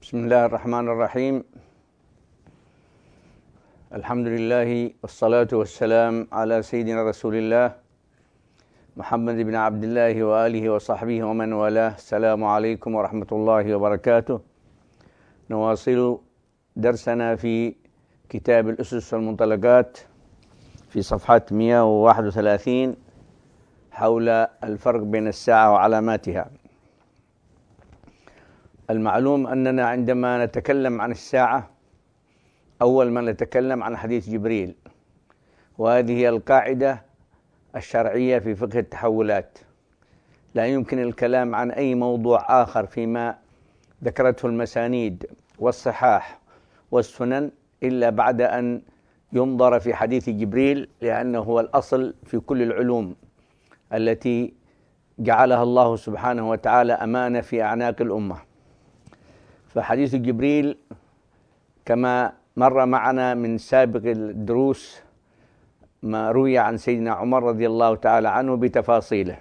بسم الله الرحمن الرحيم. الحمد لله والصلاة والسلام على سيدنا رسول الله محمد بن عبد الله وآله وصحبه ومن والاه. السلام عليكم ورحمة الله وبركاته. نواصل درسنا في كتاب الأسس والمنطلقات في صفحة 131 حول الفرق بين الساعة وعلاماتها. المعلوم أننا عندما نتكلم عن الساعة أول ما نتكلم عن حديث جبريل، وهذه هي القاعدة الشرعية في فقه التحولات. لا يمكن الكلام عن أي موضوع آخر فيما ذكرته المسانيد والصحاح والسنن إلا بعد أن ينظر في حديث جبريل، لأنه هو الأصل في كل العلوم التي جعلها الله سبحانه وتعالى أمانة في أعناق الأمة. فحديث جبريل كما مر معنا من سابق الدروس ما روي عن سيدنا عمر رضي الله تعالى عنه بتفاصيله.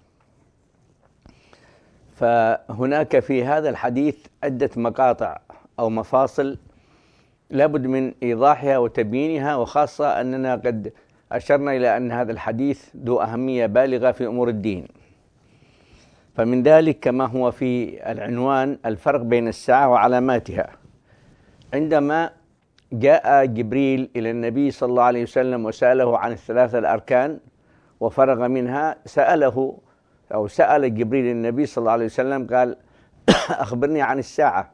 فهناك في هذا الحديث عدة مقاطع أو مفاصل لابد من إيضاحها وتبيينها، وخاصة أننا قد أشرنا إلى أن هذا الحديث ذو أهمية بالغة في أمور الدين. فمن ذلك كما هو في العنوان الفرق بين الساعة وعلاماتها. عندما جاء جبريل إلى النبي صلى الله عليه وسلم وسأله عن الثلاثة الأركان وفرغ منها، سأل جبريل النبي صلى الله عليه وسلم قال: أخبرني عن الساعة.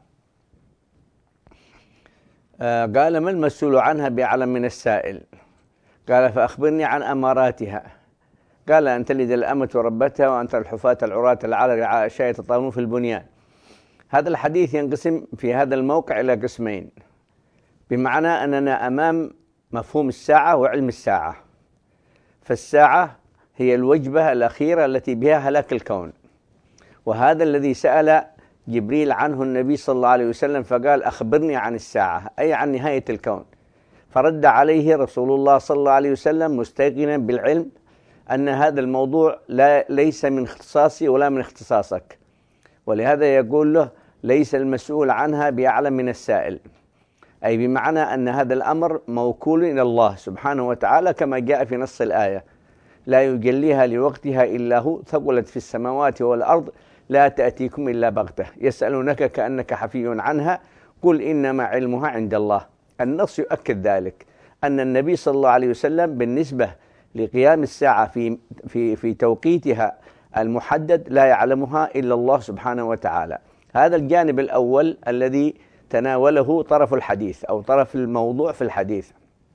قال: ما المسؤول عنها بأعلم من السائل؟ قال: فأخبرني عن أماراتها. قال: أن تلد الأمة ربتها وأن ترى الحفاة العراة العالة رعاء الشاة يتطاولون في البنيان. هذا الحديث ينقسم في هذا الموقع إلى قسمين، بمعنى أننا أمام مفهوم الساعة وعلم الساعة. فالساعة هي الوجبة الأخيرة التي بها هلاك الكون، وهذا الذي سأل جبريل عنه النبي صلى الله عليه وسلم، فقال: أخبرني عن الساعة، أي عن نهاية الكون. فرد عليه رسول الله صلى الله عليه وسلم مستيقنا بالعلم أن هذا الموضوع ليس من اختصاصي ولا من اختصاصك، ولهذا يقول له: ليس المسؤول عنها بأعلم من السائل، أي بمعنى أن هذا الأمر موكول إلى الله سبحانه وتعالى كما جاء في نص الآية: لا يجليها لوقتها إلا هو ثقلت في السماوات والأرض لا تأتيكم إلا بغتة يسألونك كأنك حفي عنها قل إنما علمها عند الله. النص يؤكد ذلك، أن النبي صلى الله عليه وسلم بالنسبة لقيام الساعة في توقيتها المحدد لا يعلمها إلا الله سبحانه وتعالى. هذا الجانب الأول الذي تناوله طرف الحديث أو طرف الموضوع في الحديث.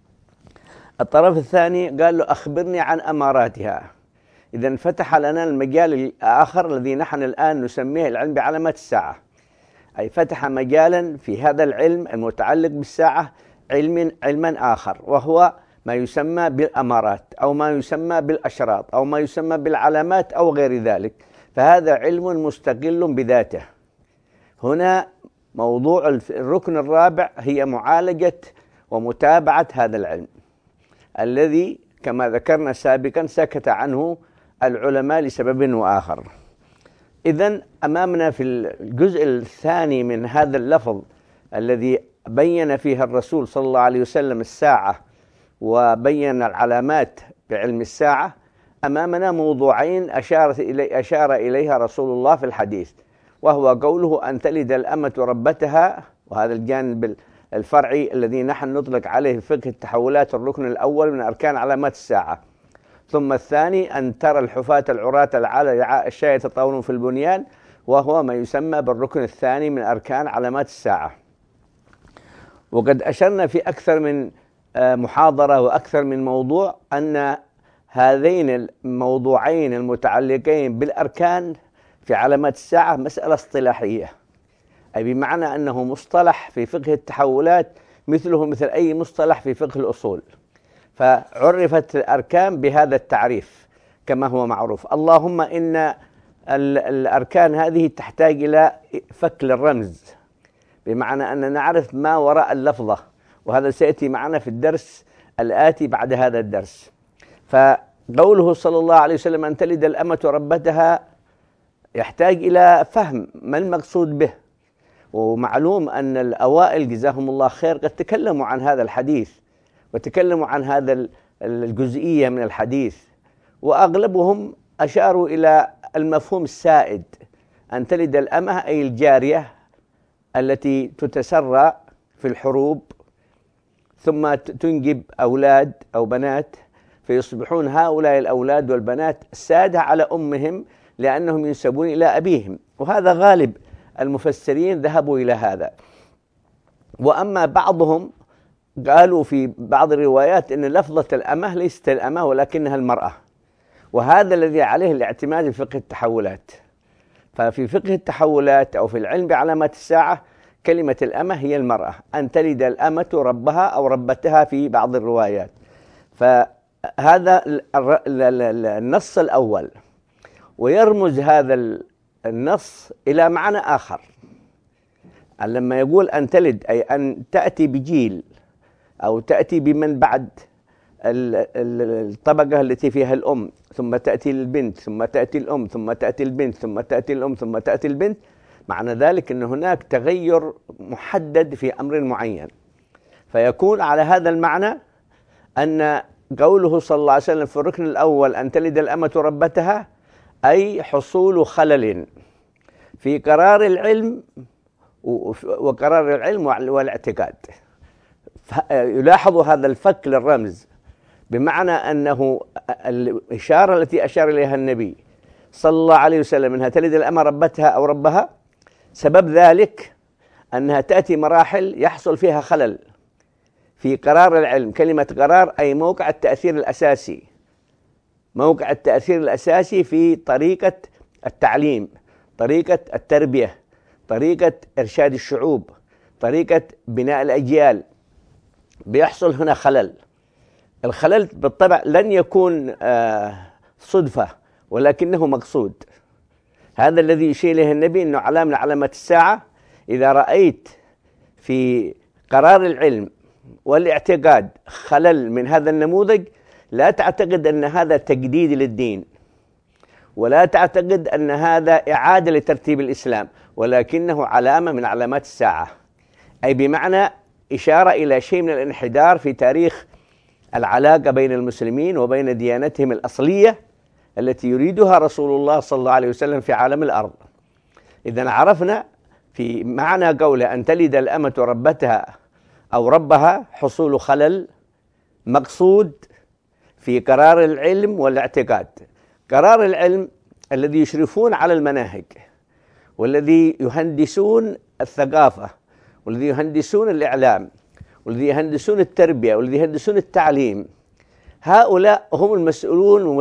الطرف الثاني قال له: أخبرني عن أماراتها. إذن فتح لنا المجال الآخر الذي نحن الآن نسميه العلم بعلامات الساعة، أي فتح مجالا في هذا العلم المتعلق بالساعة علما آخر، وهو ما يسمى بالأمارات أو ما يسمى بالأشراط أو ما يسمى بالعلامات أو غير ذلك. فهذا علم مستقل بذاته. هنا موضوع الركن الرابع هي معالجة ومتابعة هذا العلم الذي كما ذكرنا سابقا سكت عنه العلماء لسبب وآخر. إذن أمامنا في الجزء الثاني من هذا اللفظ الذي بين فيها الرسول صلى الله عليه وسلم الساعة وبين العلامات بعلم الساعة، أمامنا موضوعين أشار إليها رسول الله في الحديث، وهو قوله: أن تلد الأمة ربتها، وهذا الجانب الفرعي الذي نحن نطلق عليه في فقه التحولات الركن الأول من أركان علامات الساعة. ثم الثاني أن ترى الحفاة العراة العالة رعاء الشاة يتطاولون في البنيان، وهو ما يسمى بالركن الثاني من أركان علامات الساعة. وقد أشرنا في أكثر من محاضرة وأكثر من موضوع أن هذين الموضوعين المتعلقين بالأركان في علامات الساعة مسألة اصطلاحية، أي بمعنى أنه مصطلح في فقه التحولات مثله مثل أي مصطلح في فقه الأصول. فعرفت الأركان بهذا التعريف كما هو معروف. اللهم إن الأركان هذه تحتاج إلى فك الرمز، بمعنى أن نعرف ما وراء اللفظة، وهذا سيأتي معنا في الدرس الآتي بعد هذا الدرس. فقوله صلى الله عليه وسلم: أن تلد الأمة ربتها، يحتاج إلى فهم ما المقصود به، ومعلوم أن الأوائل جزاهم الله خير قد تكلموا عن هذا الحديث وتكلموا عن هذا الجزئية من الحديث، وأغلبهم أشاروا إلى المفهوم السائد أن تلد الأمة أي الجارية التي تتسرى في الحروب ثم تنجب أولاد أو بنات، فيصبحون هؤلاء الأولاد والبنات السادة على أمهم لأنهم ينسبون إلى أبيهم، وهذا غالب المفسرين ذهبوا إلى هذا. وأما بعضهم قالوا في بعض الروايات أن لفظة الأمة ليست الأمة ولكنها المرأة، وهذا الذي عليه الاعتماد في فقه التحولات. ففي فقه التحولات أو في العلم بعلامات الساعة كلمة الأمة هي المرأة، أن تلد الأمة ربها أو ربتها في بعض الروايات. فهذا النص الأول، ويرمز هذا النص إلى معنى آخر. لما يقول أن تلد أي أن تأتي بجيل أو تأتي بمن بعد الطبقة التي فيها الأم، ثم تأتي البنت، ثم تأتي الأم، ثم تأتي البنت، ثم تأتي الأم، ثم تأتي البنت. معنى ذلك أن هناك تغير محدد في أمر معين، فيكون على هذا المعنى أن قوله صلى الله عليه وسلم في الركن الأول أن تلد الأمة ربتها أي حصول خلل في قرار العلم وقرار العلم والاعتقاد. يلاحظ هذا الفك للرمز، بمعنى أنه الإشارة التي أشار إليها النبي صلى الله عليه وسلم أنها تلد الأمة ربتها أو ربها، سبب ذلك أنها تأتي مراحل يحصل فيها خلل في قرار العلم. كلمة قرار أي موقع التأثير الأساسي، موقع التأثير الأساسي في طريقة التعليم، طريقة التربية، طريقة إرشاد الشعوب، طريقة بناء الأجيال. بيحصل هنا خلل. الخلل بالطبع لن يكون صدفة ولكنه مقصود. هذا الذي يشير إليه النبي أنه علامة من علامات الساعة. إذا رأيت في قرار العلم والاعتقاد خلل من هذا النموذج، لا تعتقد أن هذا تجديد للدين، ولا تعتقد أن هذا إعادة لترتيب الإسلام، ولكنه علامة من علامات الساعة، أي بمعنى إشارة إلى شيء من الانحدار في تاريخ العلاقة بين المسلمين وبين ديانتهم الأصلية التي يريدها رسول الله صلى الله عليه وسلم في عالم الأرض. إذن عرفنا في معنى قوله أن تلد الأمة ربتها أو ربها حصول خلل مقصود في قرار العلم والاعتقاد. قرار العلم الذي يشرفون على المناهج، والذي يهندسون الثقافة، والذي يهندسون الإعلام، والذي يهندسون التربية، والذي يهندسون التعليم، هؤلاء هم المسؤولون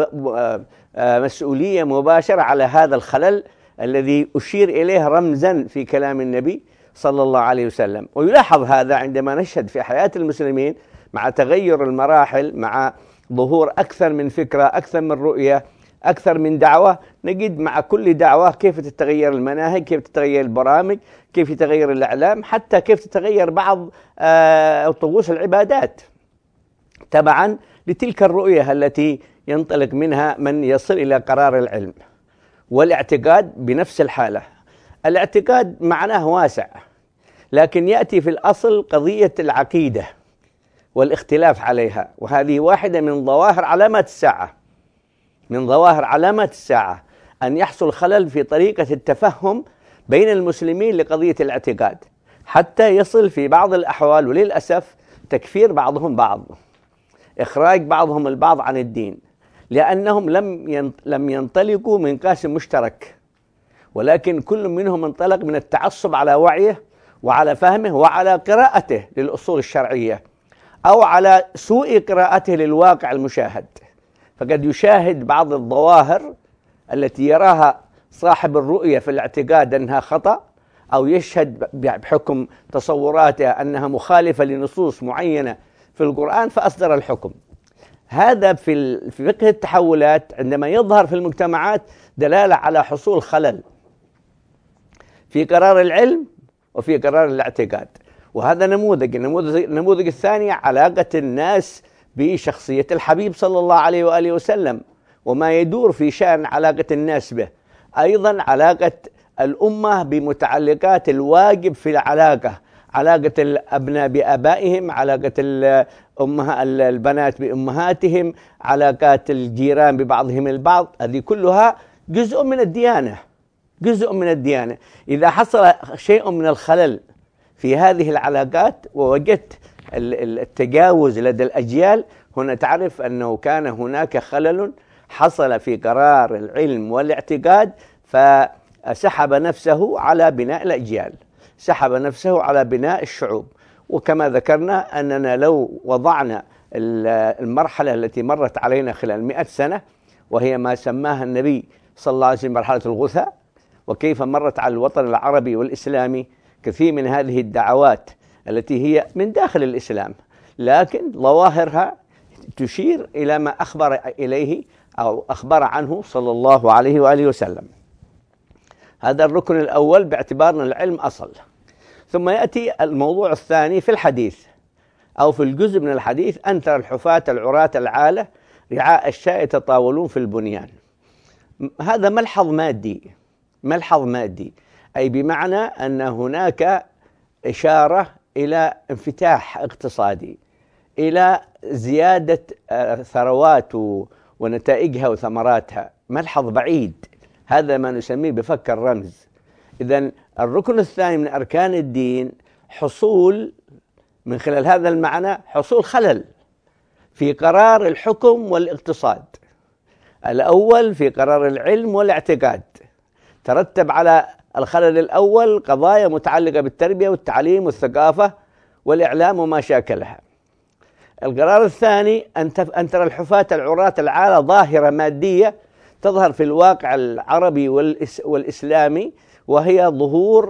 مسؤولية مباشرة على هذا الخلل الذي أشير إليه رمزا في كلام النبي صلى الله عليه وسلم. ويلاحظ هذا عندما نشهد في حياة المسلمين مع تغير المراحل، مع ظهور أكثر من فكرة، أكثر من رؤية، أكثر من دعوة. نجد مع كل دعوة كيف تتغير المناهج، كيف تتغير البرامج، كيف يتغير الإعلام، حتى كيف تتغير بعض طقوس العبادات تبعا لتلك الرؤية التي ينطلق منها من يصل إلى قرار العلم. والاعتقاد بنفس الحالة. الاعتقاد معناه واسع، لكن يأتي في الأصل قضية العقيدة والاختلاف عليها، وهذه واحدة من ظواهر علامات الساعة. من ظواهر علامات الساعة أن يحصل خلل في طريقة التفهم بين المسلمين لقضية الاعتقاد، حتى يصل في بعض الأحوال وللأسف تكفير بعضهم بعض، إخراج بعضهم البعض عن الدين، لأنهم لم ينطلقوا من قاسم مشترك، ولكن كل منهم انطلق من التعصب على وعيه وعلى فهمه وعلى قراءته للأصول الشرعية، أو على سوء قراءته للواقع المشاهد. فقد يشاهد بعض الظواهر التي يراها صاحب الرؤية في الاعتقاد أنها خطأ، أو يشهد بحكم تصوراته أنها مخالفة لنصوص معينة في القرآن فأصدر الحكم. هذا في فقه التحولات عندما يظهر في المجتمعات دلالة على حصول خلل في قرار العلم وفي قرار الاعتقاد. وهذا نموذج. النموذج الثاني علاقة الناس بشخصية الحبيب صلى الله عليه وآله وسلم وما يدور في شأن علاقة الناس به. أيضا علاقة الأمة بمتعلقات الواجب في العلاقة، علاقة الأبناء بآبائهم، علاقة البنات بأمهاتهم، علاقات الجيران ببعضهم البعض، هذه كلها جزء من الديانة، جزء من الديانة. إذا حصل شيء من الخلل في هذه العلاقات ووجدت التجاوز لدى الأجيال، هنا تعرف أنه كان هناك خلل حصل في قرار العلم والاعتقاد، فسحب نفسه على بناء الأجيال، سحب نفسه على بناء الشعوب. وكما ذكرنا أننا لو وضعنا المرحلة التي مرت علينا خلال 100 سنة، وهي ما سماها النبي صلى الله عليه وسلم مرحلة الغثاء، وكيف مرت على الوطن العربي والإسلامي كثير من هذه الدعوات التي هي من داخل الإسلام، لكن ظواهرها تشير إلى ما أخبر إليه أو أخبر عنه صلى الله عليه وآله وسلم. هذا الركن الأول باعتبار أن العلم أصل. ثم يأتي الموضوع الثاني في الحديث أو في الجزء من الحديث: أن ترى الحفاة العراة العالة رعاء الشاء يتطاولون في البنيان. هذا ملحظ مادي، ملحظ مادي، أي بمعنى أن هناك إشارة إلى انفتاح اقتصادي، إلى زيادة ثروات ونتائجها وثمراتها، ملحظ بعيد. هذا ما نسميه بفك الرمز. إذن الركن الثاني من أركان الدين حصول من خلال هذا المعنى حصول خلل في قرار الحكم والاقتصاد. الأول في قرار العلم والاعتقاد، ترتب على الخلل الأول قضايا متعلقة بالتربية والتعليم والثقافة والإعلام وما شاكلها. القرار الثاني أن ترى الحفاة العراة العالة ظاهرة مادية تظهر في الواقع العربي والإسلامي، وهي ظهور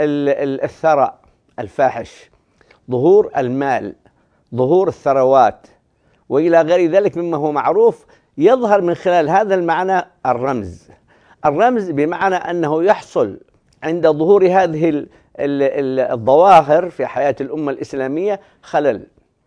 الثراء الفاحش، ظهور المال، ظهور الثروات، وإلى غير ذلك مما هو معروف. يظهر من خلال هذا المعنى الرمز. الرمز بمعنى أنه يحصل عند ظهور هذه الظواهر في حياة الأمة الإسلامية خلل.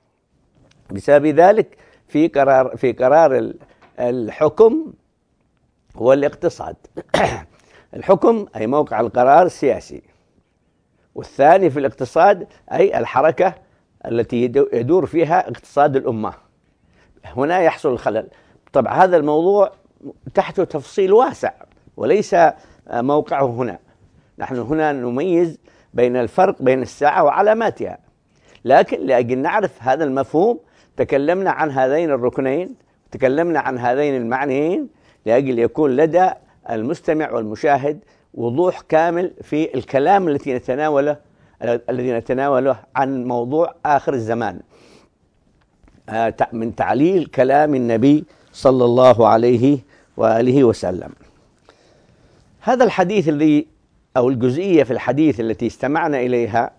بسبب ذلك في قرار الحكم والاقتصاد. الحكم أي موقع القرار السياسي، والثاني في الاقتصاد أي الحركة التي يدور فيها اقتصاد الأمة. هنا يحصل الخلل. طبعا هذا الموضوع تحته تفصيل واسع وليس موقعه هنا. نحن هنا نميز بين الفرق بين الساعة وعلاماتها، لكن لأجل نعرف هذا المفهوم تكلمنا عن هذين الركنين، تكلمنا عن هذين المعنيين، لأجل يكون لدى المستمع والمشاهد وضوح كامل في الكلام الذي نتناوله عن موضوع آخر الزمان من تعليل كلام النبي صلى الله عليه وآله وسلم. هذا الحديث أو الجزئية في الحديث التي استمعنا إليها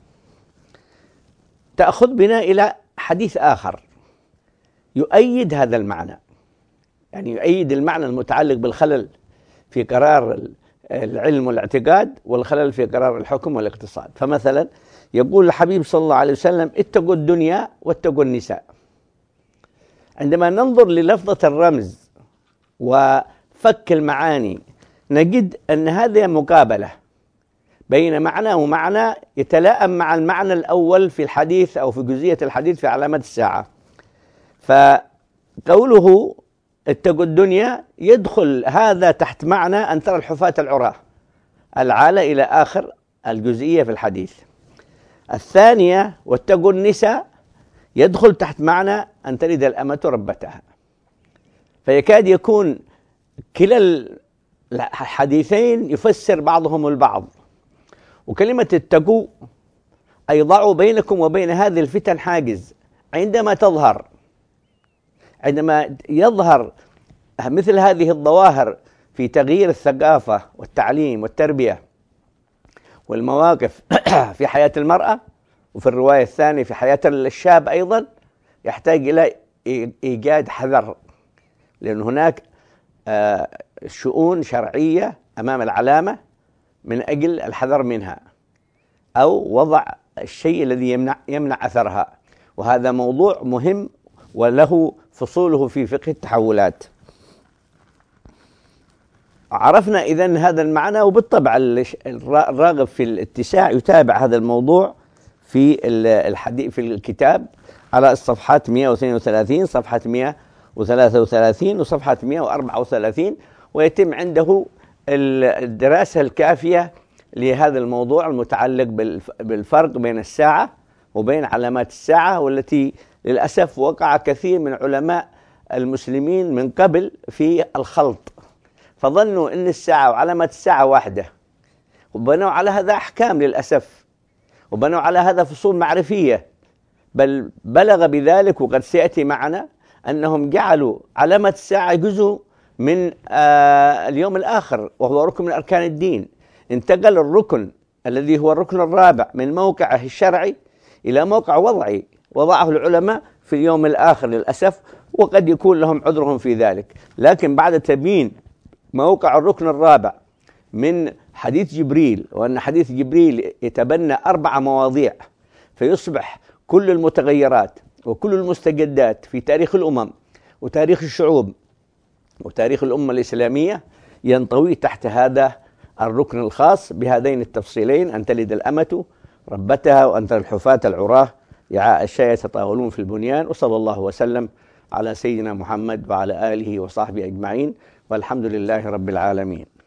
تأخذ بنا إلى حديث آخر يؤيد هذا المعنى، يعني يؤيد المعنى المتعلق بالخلل في قرار العلم والاعتقاد والخلل في قرار الحكم والاقتصاد. فمثلا يقول الحبيب صلى الله عليه وسلم: اتقوا الدنيا واتقوا النساء. عندما ننظر للفظة الرمز وفك المعاني نجد أن هذه مقابلة بين معنى ومعنى يتلائم مع المعنى الأول في الحديث أو في جزئية الحديث في علامات الساعة. فقوله اتقوا الدنيا يدخل هذا تحت معنى أن ترى الحفاة العراة العالة إلى آخر الجزئية في الحديث. الثانية واتقوا النساء يدخل تحت معنى أن تلد الأمة ربتها. فيكاد يكون كلا الحديثين يفسر بعضهم البعض. وكلمة اتقوا أي ضعوا بينكم وبين هذه الفتن حاجز. عندما يظهر مثل هذه الظواهر في تغيير الثقافة والتعليم والتربية والمواقف في حياة المرأة، وفي الرواية الثانية في حياة الشاب أيضا، يحتاج إلى إيجاد حذر، لأن هناك شؤون شرعية أمام العلامة من أجل الحذر منها أو وضع الشيء الذي يمنع أثرها. وهذا موضوع مهم وله فصوله في فقه التحولات. عرفنا إذن هذا المعنى، وبالطبع الراغب في الاتساع يتابع هذا الموضوع في الحديث في الكتاب على الصفحات 132 صفحة 133 وصفحة 134، ويتم عنده الدراسة الكافية لهذا الموضوع المتعلق بالفرق بين الساعة وبين علامات الساعة، والتي للأسف وقع كثير من علماء المسلمين من قبل في الخلط، فظنوا أن الساعة وعلامات الساعة واحدة، وبنوا على هذا أحكام للأسف، وبنوا على هذا فصول معرفية، بل بلغ بذلك وقد سيأتي معنا أنهم جعلوا علامة الساعة جزء من اليوم الآخر، وهو ركن من أركان الدين. انتقل الركن الذي هو الركن الرابع من موقعه الشرعي إلى موقع وضعي وضعه العلماء في اليوم الآخر للأسف، وقد يكون لهم عذرهم في ذلك. لكن بعد تبيين موقع الركن الرابع من حديث جبريل، وأن حديث جبريل يتبنى 4 مواضيع، فيصبح كل المتغيرات وكل المستجدات في تاريخ الأمم وتاريخ الشعوب وتاريخ الأمة الإسلامية ينطوي تحت هذا الركن الخاص بهذين التفصيلين: أن تلد الأمة ربتها، وأن ترى الحفاة العراة يعاء الشاة يتطاولون في البنيان. وصلى الله وسلم على سيدنا محمد وعلى آله وصحبه أجمعين، والحمد لله رب العالمين.